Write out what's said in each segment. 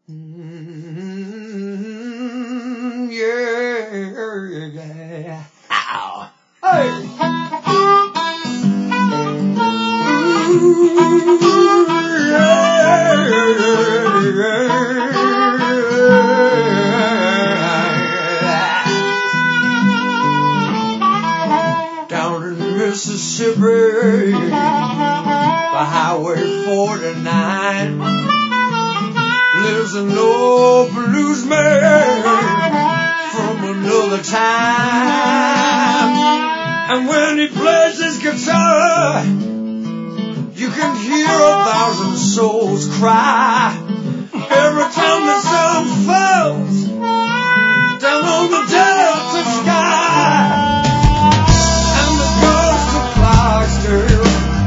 Yeah. Ow. Hey. Down in Mississippi, by Highway 49, lives an old blues man from another time. And when he plays his guitar, you can hear 1,000 souls cry every time the sun falls down on the Delta sky. And the ghost of Clarksdale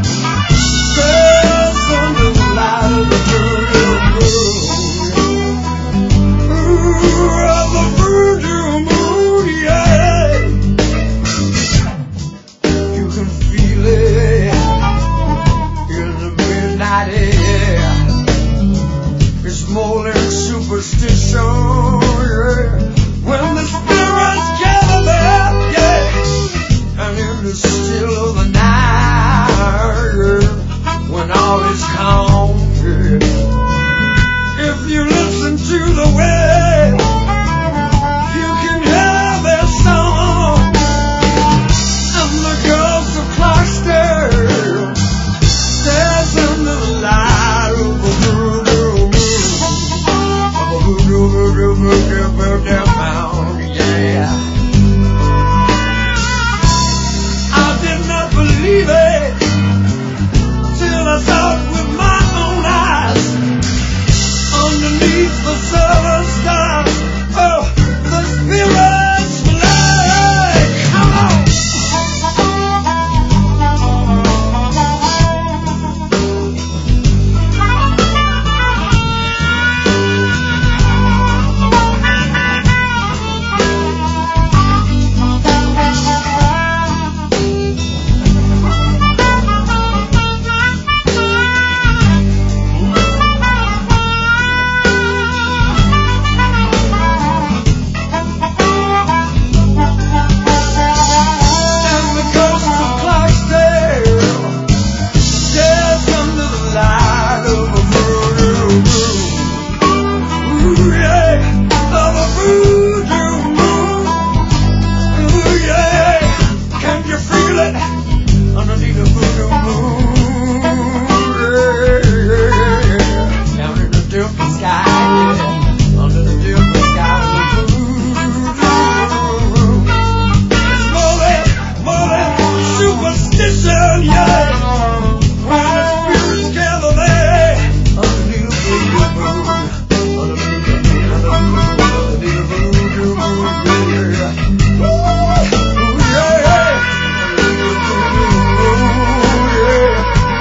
stares under the light of the voodoo moon. Ooh, of the voodoo moon, yeah. You can feel it in the midnight air. It's more than superstition, yeah. When the spirits gather there, yeah. And in the still of the night, when all is calm, yeah. If you listen to the wind, you can hear their song. And the ghost of Clarksdale stares under the light of a voodoo moon, of a voodoo mound, yeah. I did not believe it till I saw it with my own eyes. Underneath the southern sky, oh, the spirits fly. Come on. And the ghost of Clarksdale stares under the light of a voodoo moon. Ooh, yeah, of a voodoo moon. Ooh, yeah, can you feel it underneath the voodoo moon? Yeah. Down in the Delta sky, yeah. Under the Delta sky, the voodoo. It's more than superstition, yeah. When the spirits gather there, underneath the voodoo moon, underneath the voodoo moon, yeah. Ooh, yeah, underneath the voodoo moon, yeah.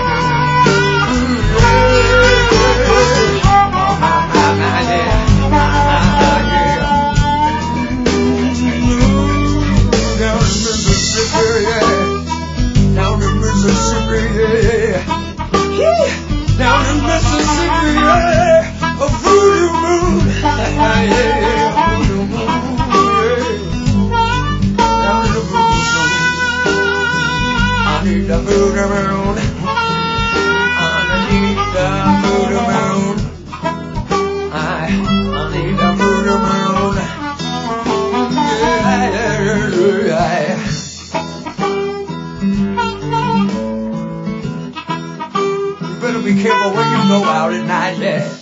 Down in Mississippi, yeah. Down in Mississippi, yeah. Down in Mississippi, yeah. A voodoo moon, yeah. Voodoo moon, yeah. Down in the voodoo moon. I need the voodoo moon. Underneath the voodoo moon. I need the voodoo moon. Yeah. You better be careful when you go out at night, yeah.